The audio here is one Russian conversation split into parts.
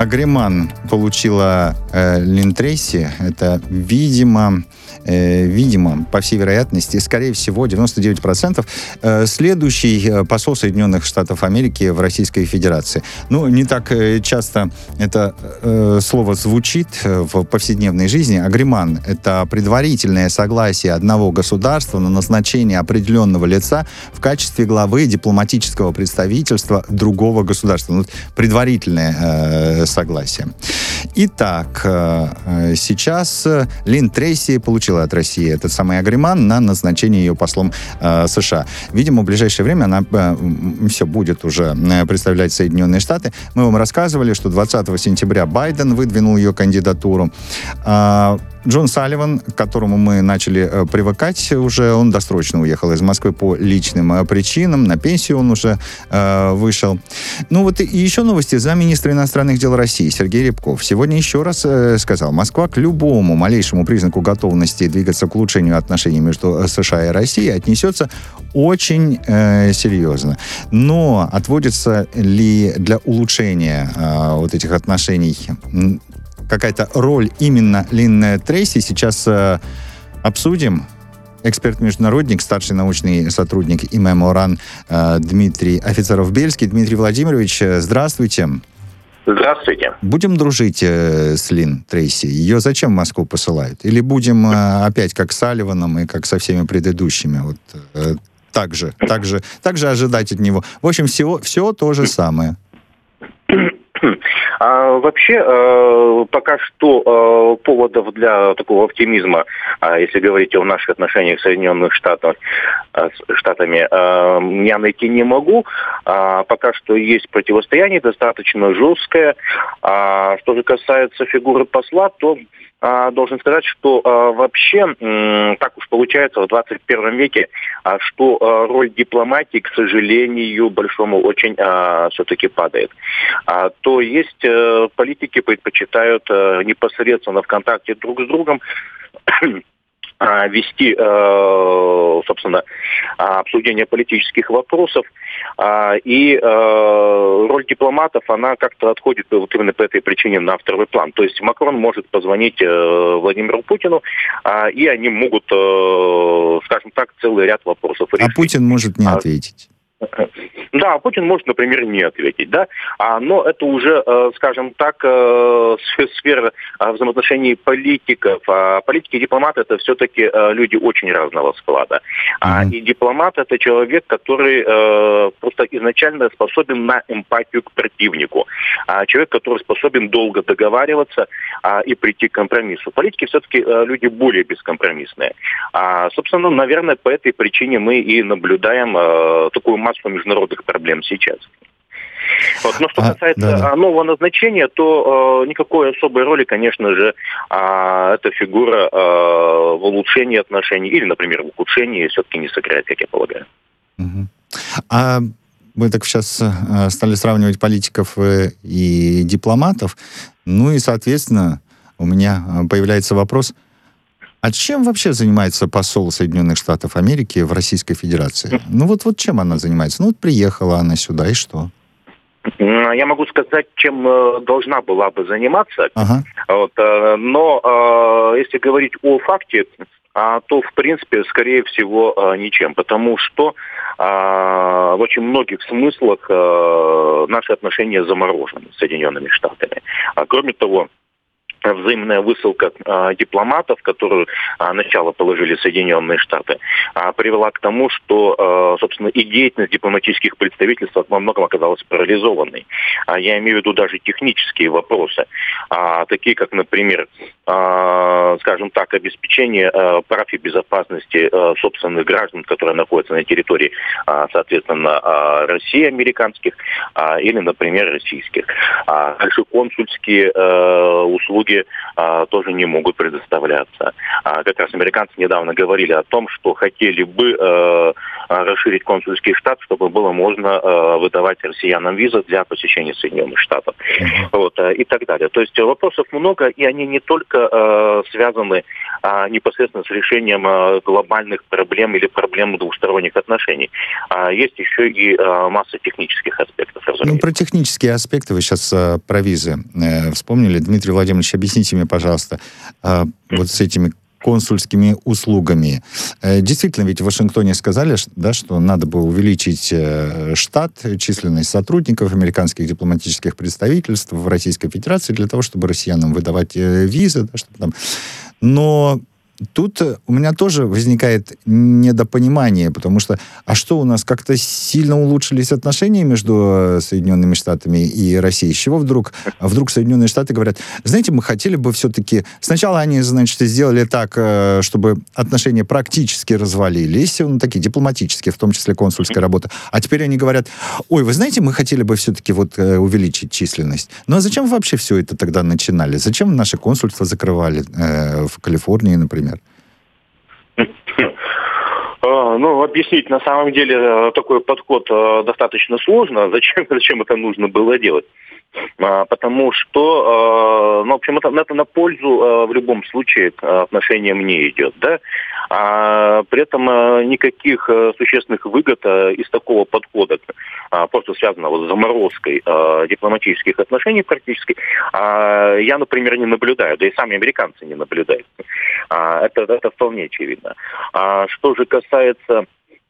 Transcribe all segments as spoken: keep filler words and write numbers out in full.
Агриман получила э, Лин Трейси. Это, видимо, э, видимо, по всей вероятности, скорее всего, девяносто девять процентов э, следующий посол Соединенных Штатов Америки в Российской Федерации. Ну, не так э, часто это э, слово звучит в повседневной жизни. Агриман — это предварительное согласие одного государства на назначение определенного лица в качестве главы дипломатического представительства другого государства. Ну, предварительное э, согласие. Итак, э, сейчас Лин Трейси получила от России этот самый агриман на назначение ее послом э, США. Видимо, в ближайшее время она э, все будет уже представлять Соединенные Штаты. Мы вам рассказывали, что двадцатого сентября Байден выдвинул ее кандидатуру. Э, Джон Салливан, к которому мы начали э, привыкать уже, он досрочно уехал из Москвы по личным э, причинам. На пенсию он уже э, вышел. Ну вот и еще новости. Замминистра иностранных дел России Сергей Рябков сегодня еще раз э, сказал: Москва к любому малейшему признаку готовности двигаться к улучшению отношений между США и Россией отнесется очень э, серьезно. Но отводится ли для улучшения э, вот этих отношений какая-то роль именно Лин Трейси, сейчас э, обсудим. Эксперт-международник, старший научный сотрудник ИМЭ МОРАН э, Дмитрий Офицеров-Бельский. Дмитрий Владимирович, здравствуйте. Здравствуйте. Будем дружить э, с Лин Трейси? Ее зачем в Москву посылают? Или будем э, опять как с Салливаном и как со всеми предыдущими? Вот, э, так же, так же, так же ожидать от него. В общем, все, все то же самое. А, вообще, э, пока что э, поводов для такого оптимизма, э, если говорить о наших отношениях с Соединенных Штатов, э, с Штатами, э, я найти не могу. А, пока что есть противостояние достаточно жесткое. А, что же касается фигуры посла, то а, должен сказать, что а, вообще м, так уж получается в двадцать первом веке, а, что а, роль дипломатии, к сожалению, большому очень а, все-таки падает. А, то есть а, политики предпочитают а, непосредственно в контакте друг с другом вести, собственно, обсуждение политических вопросов. И роль дипломатов, она как-то отходит вот именно по этой причине на второй план. То есть Макрон может позвонить Владимиру Путину, и они могут, скажем так, целый ряд вопросов решить. А Путин может не ответить. Да, Путин может, например, не ответить, да, а, но это уже, э, скажем так, э, сфера э, взаимоотношений политиков. А политики и дипломаты — это все-таки э, люди очень разного склада. А, mm-hmm. И дипломат — это человек, который э, просто изначально способен на эмпатию к противнику. А, человек, который способен долго договариваться а, и прийти к компромиссу. Политики все-таки э, люди более бескомпромиссные. А, собственно, наверное, по этой причине мы и наблюдаем э, такую массу международных проблем сейчас. Вот. Но что а, касается да, да. нового назначения, то э, никакой особой роли, конечно же, э, эта фигура э, в улучшении отношений или, например, в ухудшении все-таки не сыграет, как я полагаю. Угу. А мы так сейчас э, стали сравнивать политиков э, и дипломатов. Ну и, соответственно, у меня появляется вопрос: а чем вообще занимается посол Соединенных Штатов Америки в Российской Федерации? Ну вот, вот чем она занимается? Ну вот приехала она сюда, и что? Я могу сказать, чем э, должна была бы заниматься. Ага. Вот, э, но э, если говорить о факте, э, то, в принципе, скорее всего, э, ничем. Потому что э, в очень многих смыслах э, наши отношения заморожены с Соединенными Штатами. А кроме того, взаимная высылка а, дипломатов, которую а, начало положили Соединенные Штаты, а, привела к тому, что, а, собственно, и деятельность дипломатических представительств во многом оказалась парализованной. А, я имею в виду даже технические вопросы, а, такие как, например, а, скажем так, обеспечение а, прав и безопасности а, собственных граждан, которые находятся на территории, а, соответственно, а, России, американских, а, или, например, российских. А, также консульские а, услуги а, тоже не могут предоставляться. А, как раз американцы недавно говорили о том, что хотели бы, э, расширить консульский штат, чтобы было можно выдавать россиянам визы для посещения Соединенных Штатов. Mm-hmm. Вот, и так далее. То есть вопросов много, и они не только связаны непосредственно с решением глобальных проблем или проблем двусторонних отношений. Есть еще и масса технических аспектов. Ну, про технические аспекты вы сейчас про визы вспомнили. Дмитрий Владимирович, объясните мне, пожалуйста, вот с этими консульскими услугами. Действительно, ведь в Вашингтоне сказали, да, что надо бы увеличить штат, численность сотрудников американских дипломатических представительств в Российской Федерации для того, чтобы россиянам выдавать визы. Да, чтобы там... Но тут у меня тоже возникает недопонимание, потому что, а что у нас, как-то сильно улучшились отношения между Соединенными Штатами и Россией? С чего вдруг, вдруг Соединенные Штаты говорят, знаете, мы хотели бы все-таки... Сначала они, значит, сделали так, чтобы отношения практически развалились, ну, такие дипломатические, в том числе консульская работа, а теперь они говорят, ой, вы знаете, мы хотели бы все-таки вот увеличить численность. Ну, а зачем вообще все это тогда начинали? Зачем наши консульства закрывали э, в Калифорнии, например? Ну, объяснить на самом деле такой подход достаточно сложно. Зачем, зачем это нужно было делать? Потому что, ну, в общем, это, это на пользу в любом случае отношениям не идет, да? А при этом никаких существенных выгод из такого подхода, просто связанного с заморозкой дипломатических отношений практически, я, например, не наблюдаю, да и сами американцы не наблюдают. Это, это вполне очевидно. Что же касается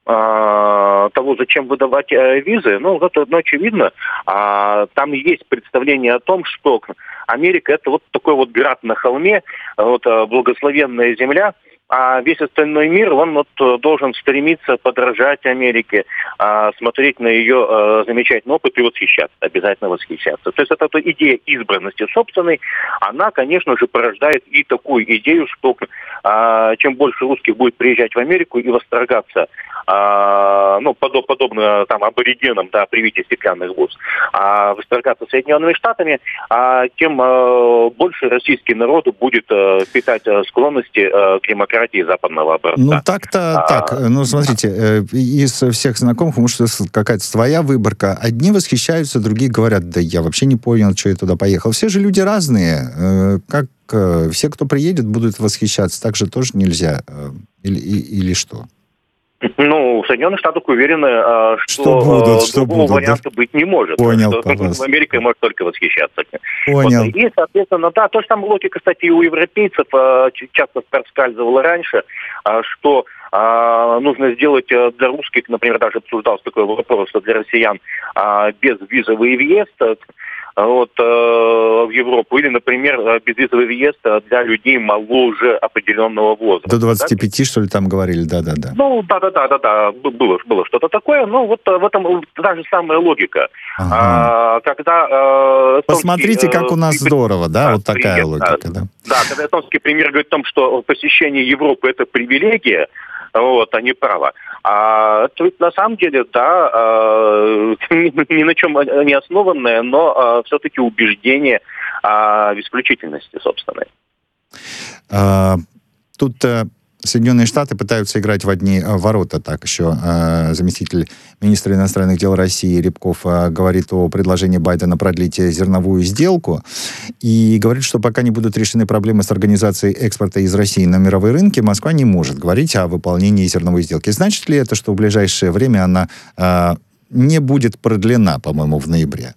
того, зачем выдавать визы, ну, это ну, очевидно. А, там есть представление о том, что Америка — это вот такой вот град на холме, вот благословенная земля, а весь остальной мир, он вот должен стремиться подражать Америке, смотреть на ее замечательный опыт и восхищаться, обязательно восхищаться. То есть это, эта идея избранности собственной, она, конечно же, порождает и такую идею, что чем больше русских будет приезжать в Америку и восторгаться, ну, подобно там аборигенам, да, при виде стеклянных бус, восторгаться Соединенными Штатами, тем больше российский народ будет питать склонности к демократии западного образца. Ну, так-то а, так. Ну, смотрите, э, из всех знакомых, может, какая-то своя выборка. Одни восхищаются, другие говорят, да я вообще не понял, что я туда поехал. Все же люди разные. Э, как э, все, кто приедет, будут восхищаться. Так же тоже нельзя. Э, или, и, или что? Ну, в Соединенных Штатах уверены, что, что будут, что другого будут, варианта да? быть не может. Понял, что Америка может только восхищаться. Понял. Вот. И, соответственно, да, то же самое логика, кстати, и у европейцев часто проскальзывала раньше, что нужно сделать для русских, например, даже обсуждался такой вопрос, что для россиян безвизовый въезд вот, э, в Европу, или, например, безвизовый въезд для людей моложе определенного возраста. До двадцати пяти, да? Что ли, там говорили, да-да-да. Ну, да-да-да, было, было что-то такое, но вот в этом та же самая логика. Ага. А, когда... Э, Посмотрите, э, как у нас э, здорово, да, да, вот такая привет, логика, да. да. Да, когда эстонский премьер говорит о том, что посещение Европы — это привилегия, вот, а не право. А это ведь на самом деле, да, э, ни на чем не основанное, но э, все-таки убеждение э, в исключительности собственной. А, тут э, Соединенные Штаты пытаются играть в одни ворота. Так еще э, заместитель министра иностранных дел России Рябков э, говорит о предложении Байдена продлить зерновую сделку и говорит, что пока не будут решены проблемы с организацией экспорта из России на мировые рынки, Москва не может говорить о выполнении зерновой сделки. Значит ли это, что в ближайшее время она э, не будет продлена, по-моему, в ноябре?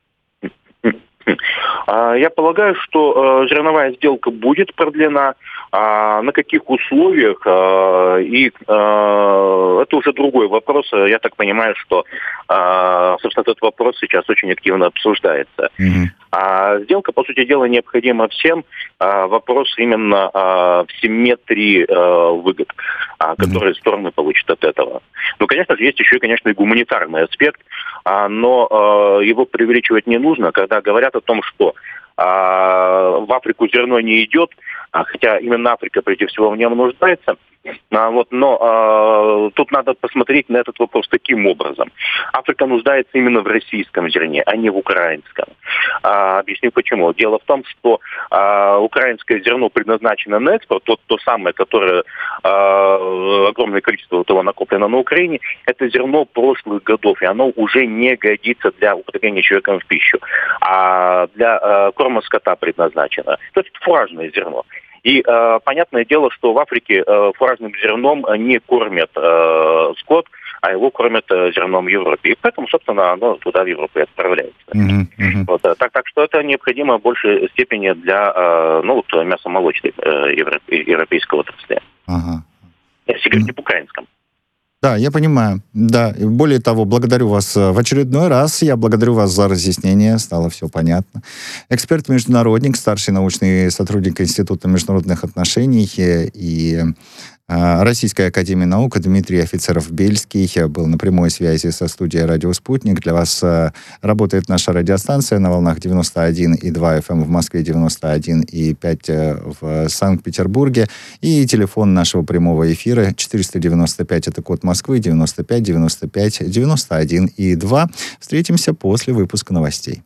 Я полагаю, что э, зерновая сделка будет продлена. А на каких условиях? Э, и э, это уже другой вопрос. Я так понимаю, что, э, собственно, этот вопрос сейчас очень активно обсуждается. Mm-hmm. А сделка, по сути дела, необходима всем. А вопрос именно а, в симметрии а, выгод, а, которые mm-hmm. стороны получат от этого. Ну, конечно же, есть еще и, конечно, и гуманитарный аспект, а, но а, его преувеличивать не нужно, когда говорят о том, что а, в Африку зерно не идет, а, хотя именно Африка, прежде всего, в нем нуждается. А, вот, но а, тут надо посмотреть на этот вопрос таким образом. Африка нуждается именно в российском зерне, а не в украинском. А, объясню почему. Дело в том, что а, украинское зерно предназначено на экспорт, то, то самое, которое а, огромное количество того накоплено на Украине, это зерно прошлых годов, и оно уже не годится для употребления человеком в пищу, а для а, корма скота предназначено. То есть фуражное зерно. И э, понятное дело, что в Африке э, фуражным зерном не кормят э, скот, а его кормят э, зерном в Европе. И поэтому, собственно, оно туда, в Европу, и отправляется. Mm-hmm. Mm-hmm. Вот, так, так что это необходимо в большей степени для э, ну, вот, мясомолочной э, европейского отрасли. Ага. Если говорить mm-hmm. об украинском. Да, я понимаю. Да, и более того, благодарю вас в очередной раз. Я благодарю вас за разъяснение, стало все понятно. Эксперт-международник, старший научный сотрудник Института международных отношений и Российской академии наук Дмитрий Офицеров-Бельский был на прямой связи со студией «Радио Спутник». Для вас работает наша радиостанция на волнах девяносто один и два эф эм в Москве, девяносто один и пять в Санкт-Петербурге. И телефон нашего прямого эфира четыреста девяносто пять, это код Москвы, девяносто пять девяносто пять девяносто один и два. Встретимся после выпуска новостей.